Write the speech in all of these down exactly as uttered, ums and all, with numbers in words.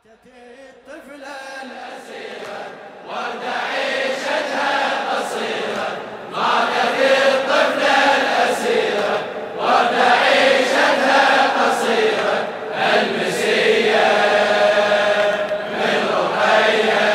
الطفلة الأسيرة وردة عيشتها قصيرة. ماتت الطفلة الأسيرة وردة عيشتها قصيرة. المسية من رقية،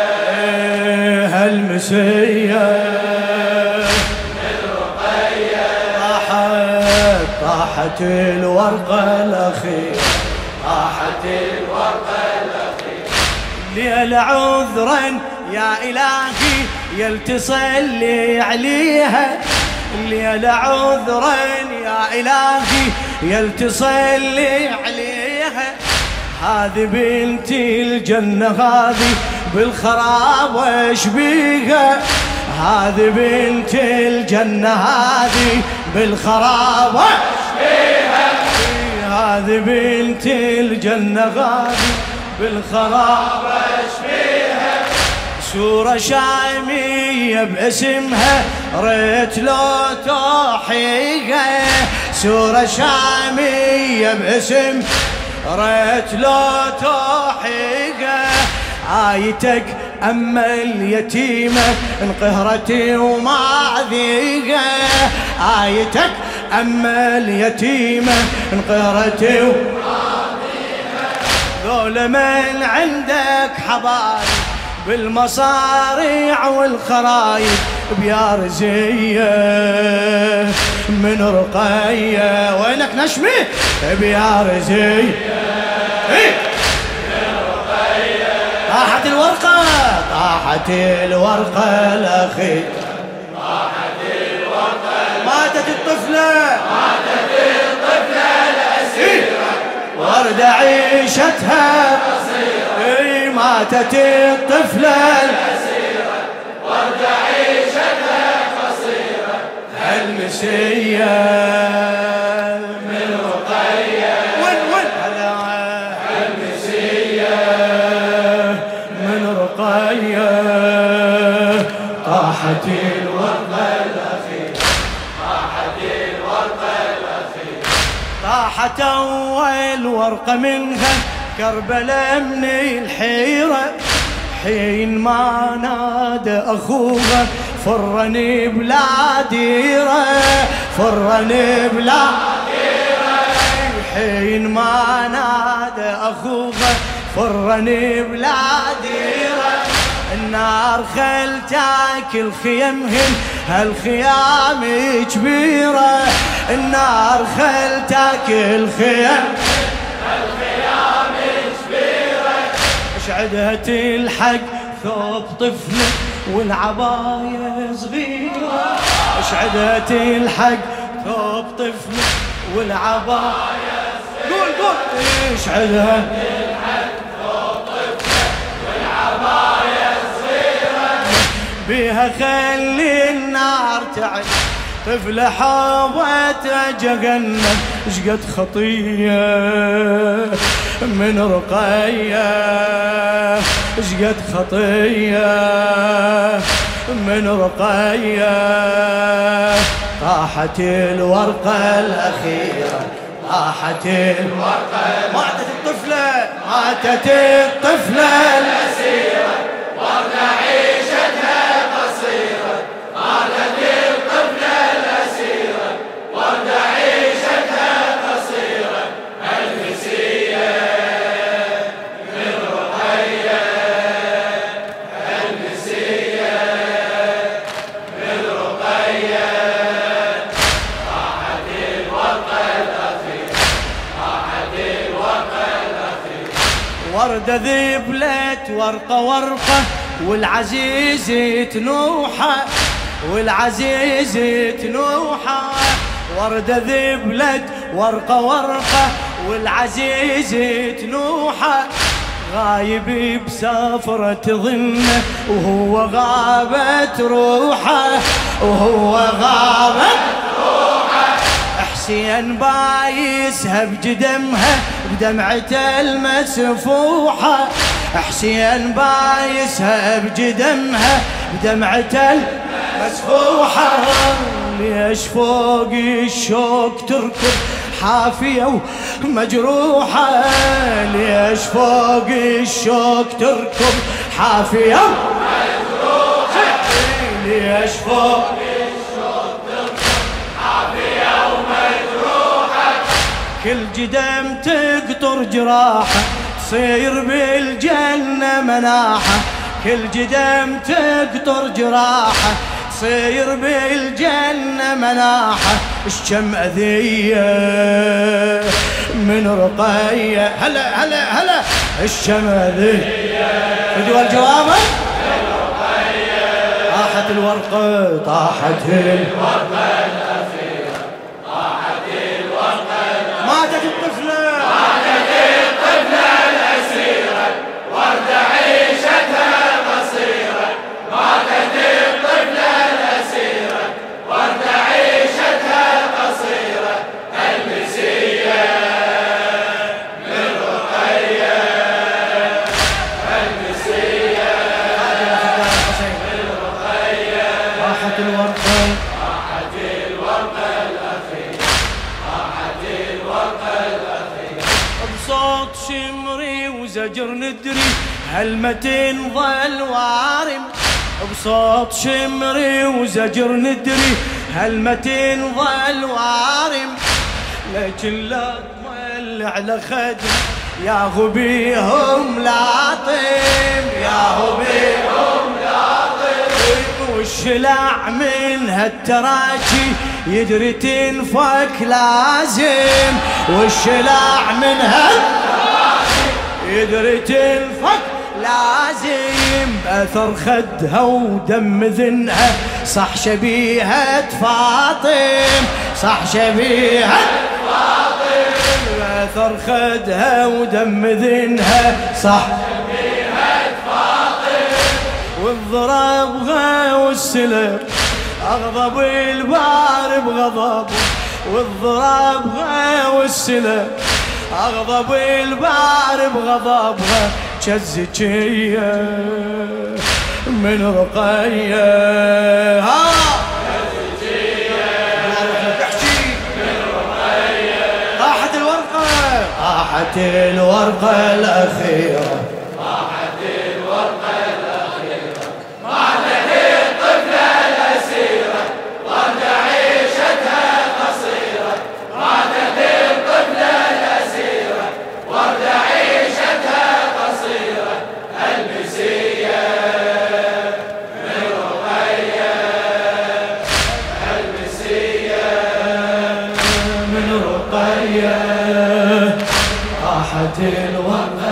المسية من رقية. طاحت طاحت الورقة الأخيرة، طاحت الورقة الأخيرة. ليل عذرا يا إلهي يلتصلي عليها، ليل عذرا يا إلهي يلتصلي عليها. هذه بنتي الجنة هذه بالخراب وش بيها، هذه بنتي الجنة هذه بالخراب وش بيها. هذه بنتي الجنة هذه بالخراب وش بيها. سورة شامية باسمها ريت لو توحيها، سورة شامية باسم ريت لو توحيها. آيتك أما اليتيمة انقهرتي ومعذيها، آيتك أما اليتيمة انقهرتي ومعذيها. ذول من عندك حبايب بالمصاريع والخرايب بيا رزية من رقية. وينك نشمي بيا رزية من رقية. طاحت الورقة، طاحت الورقة الأخيرة، طاحت الورقة. ماتت الطفلة، ماتت الطفلة الأسيرة وردة عيشتها قصيرة. ماتت الطفلة الأسيرة وردة عيشتها قصيرة. المسية من رقية، ون ون المسية من رقية. طاحت الورقة الأخيرة، طاحت الورقة الأخيرة. طاحت أول ورقة منها كربلاء من الحيرة، حين ما نادى أخوها فرني بلا ديرة، فرني بلا ديرة. حين ما نادى أخوها فرني بلا ديرة. النار خل تاكل خيمهن هالخيام كبيرة، النار خل تاكل خيم هالخيام كبيرة. اشعدها تلحق ثوب طفلة والعباية صغيرة، اشعدها تلحق ثوب طفلة والعباية صغيرة. قول قول اشعدها تلحق ثوب طفلة والعباية صغيرة. بيها خلي النار تعي طفلة حوت جهنم. شقد خطية من رقية، شقد خطية من رقية. طاحت الورقة الأخيرة، طاحت الورقة. ماتت الطفلة، ماتت الطفلة الأسيرة وردة عيشتها قصيرة. ماتت الطفلة الأسيرة وردة عيشتها قصيرة. المسية من رقية، المسية من رقية. طاحت الورقة الأخيرة، طاحت الورقة الأخيرة. وردة ذبلت ورقة ورقة والعزيز تنوحة، والعزيز تنوحة. وردة ذبلت ورقة ورقة والعزيز تنوحة. غايب بسفرة ظنه وهو غابت روحه، وهو غابت روحه. حسين بايسها بجدمها بدمعته المسفوحة، حسين بايسها بجدمها بدمعته المسفوحة. ليش فوق الشوق تركض حافية ومجروحة، ليش فوق الشوك تركض حافية ومجروحة، ليش فوق الشوك تركض حافية ومجروحة، كل جدم تقطر جراحة تصير بالجنة مناحة، كل جدم تقطر جراحة تصير بالجنة مناحة، اشجم أذية من رقية، هلا هلا هلا اشجم أذية بدو الجواب من رقية، طاحت الورقة طاحت الورقة الأخيرة، طاحت الورقة ماتت الطفلة، ماتت الطفلة الأسيرة، وردة عيشتها قصيرة، ماتت الطفلة الأسيرة، وردة عيشتها قصيرة، المسية من رقية، المسية من رقية، راحت الورقة، راحت الورقة الأخيرة، راحت الورقة الأخيرة، بصوت شمري وزجر ندري هالمتين ظل وارم، بصوت شمري وزجر ندري هالمتين ظل وارم، لكن لا تمل على خدم يا غبيهم لاطم، يا غبيهم لاطم، والشلع من هالتراجي يدري تنفك لازم، والشلع من هالتراجي يدري تنفك لازم، بأثر خدها ودم ذنها صح شبيهة فاطم، صح شبيهة فاطم، بأثر خدها ودم ذنها صح شبيهة فاطم، والضربها والسلب أغضب البار بغضبه، والضربها والسلب أغضب البار بغضبها، كالزكية من رقية، ها كالزكية من رقية، طاحت الورقة، طاحت الورقة الأخيرة، طاحت الورقة الأخيرة، ماتت الطفلة الأسيرة، وردة عيشتها قصيرة، ماتت الطفلة الأسيرة، وردة عيشتها قصيرة، المسية من رقية، المسية من رقية، راحت الورقة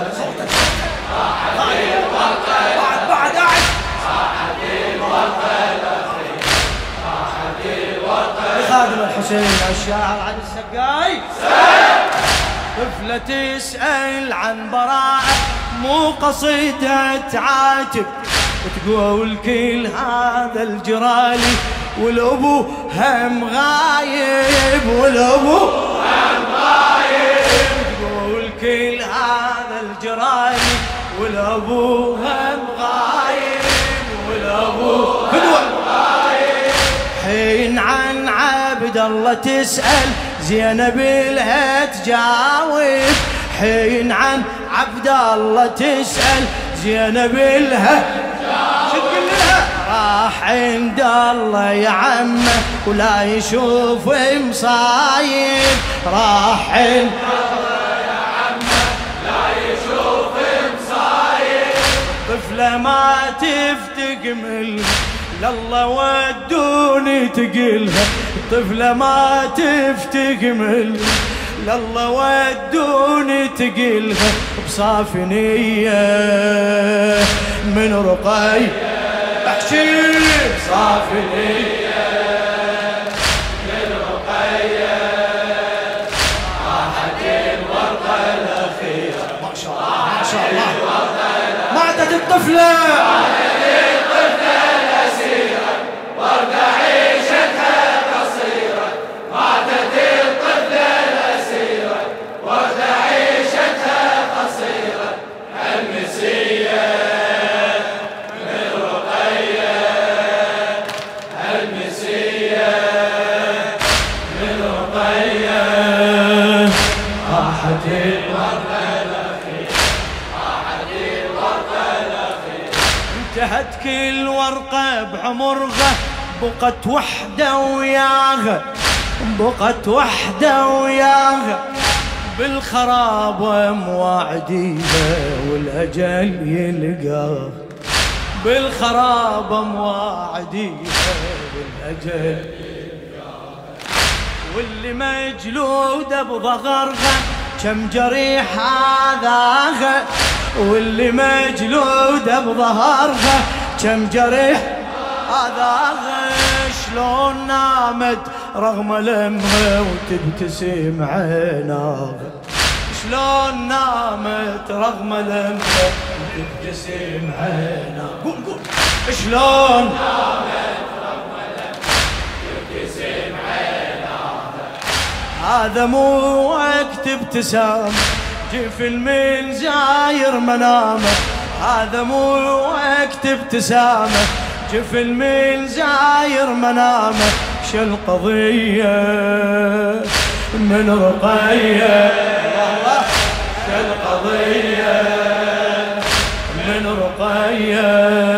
راحت الورقة بعد بعد راحت الورقة الأخيرة، راحت الورقة خادم الحسين الشاعر عن السقاي، طفلة تسأل عن براءة مو قصيدة تعاتب، تقول كل هذا الجرالي والأبو هم غايب، والأبو هم غايب، تقول كل هذا الجرالي والأبو هم غايب، والأبو هم غايب، حين عن عبد الله تسأل زينب لها تجاوب، حين عن عبد الله تسأل زينب لها شو تقول لها؟ راح عند الله يا عمه ولا يشوف مصايب، راح عند الله يا عمه لا يشوف مصايب، طفله ما تفتقمل لله ودوني تقلها، طفله ما تفتقمل لله ودوني تقلها، بصافي نية من رقي احشي بصافي نية من رقية، راحت الورقة الأخيرة، ما شاء الله ما شاء الله، ماتت الطفلة، ماتت الطفلة الأسيرة، وردة عيشتها قصيرة، ماتت الطفلة الأسيرة، وردة عيشتها قصيرة، المسية من رقية، المسية من رقية. شهد كل ورقة بعمرها بقت وحدة وياها، بقت وحدة وياها بالخراب مواعديها والأجل يلقاها، بالخراب مواعديها والأجل يلقاها. واللي مجلودة بظهرها كم جريح هذاها، واللي مجلودة بظهرها كم جريح هذاها. شلون نامت رغم لمها وتبتسم عيناها، شلون نامت رغم لمها وتبتسم عيناها. قول قول شلون نامت رغم لمها وتبتسم عيناها. هذا مو وقت ابتسام جفن من زاير منامه، هذا مو وقت ابتسامه جفن من زاير منامه. شل قضية من رقية، شل قضية من رقية.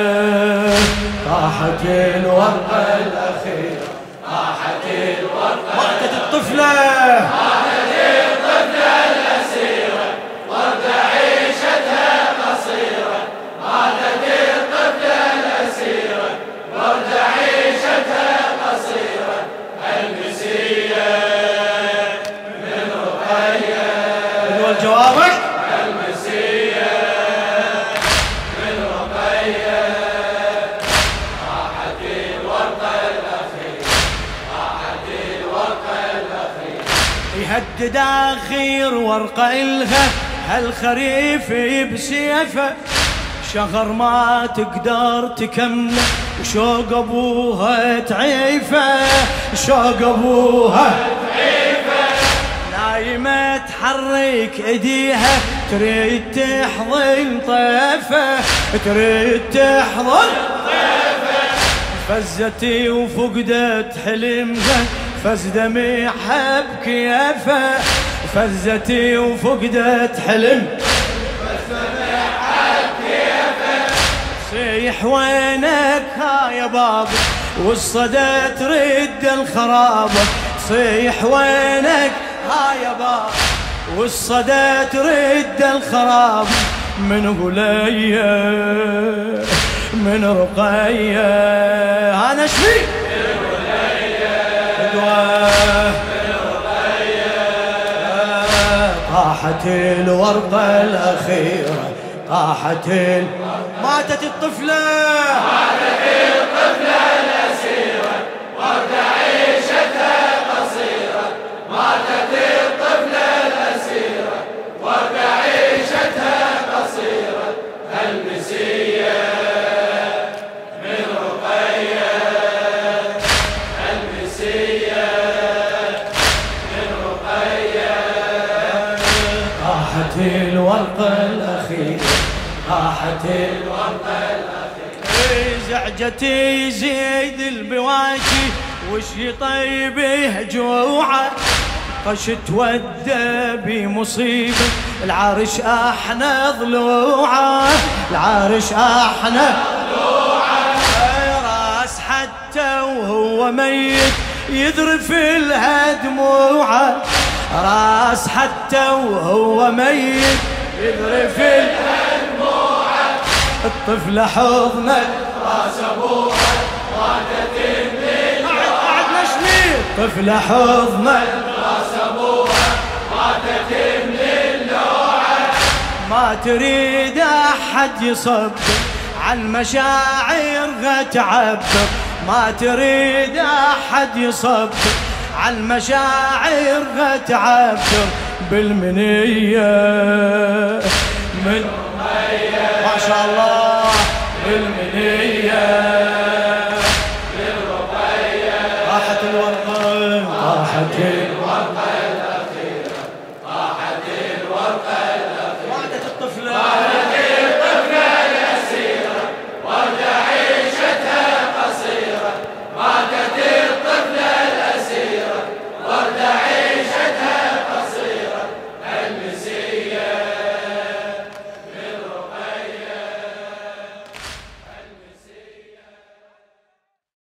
طاحت الورقة الأخيرة، طاحت الورقة، ماتت الطفلة، ماتت الطفلة الأسيرة وردة عيشتها قصيرة. ماتت الطفلة الأسيرة وردة عيشتها قصيرة. المسية من رقية، بدول جوابك. المسية من رقية، طاحت الورقة الأخيرة، طاحت الورقة الأخيرة. يهدد آخر ورقة إلها هالخريف بسيفه، شهر ما تقدر تكمله وشوق ابوها تعيفه، شوق ابوها تعيفه. نايمة تحرك ايديها تريد تحضن طيفه، تريد تحضن طيفه. فزتي وفقدت حلمها فز دمعها بكيفه، فزتي وفقدت حلم فز دمعها بكيفه. صيح وينك ها يا بابا والصدى ترد الخرابة، صيح وينك ها يا بابا والصدى ترد الخرابة. من غلية من رقية، أنا شفي من غلية من رقية. طاحت الورقة الأخيرة، طاحت ال... ماتت الطفلة، ماتت الطفلة الأسيرة وردة عيشتها قصيرة. ماتت الطفلة الأسيرة وردة عيشتها قصيرة. المسية من رقية، المسية من رقية. طاحت الورقة الأخيرة، طاحت الورقة الأخيرة. زعجتي زيد البواكي وش يطيبه جوعه، قشت وده بمصيبة العرش احنا ضلوعه، العرش احنا ضلوعه. راس حتى وهو ميت يذرف لها دموعه، راس حتى وهو ميت يذرف لها دموعه. الطفلة حضنت راس ابوها ماتت من قعد نشمير. الطفلة حضنت راس ابوها ماتت من اللوعه. ما تريد احد يصبر عن مشاعرها تعبر، ما تريد احد يصبر عن مشاعرها تعبر. بالمنية من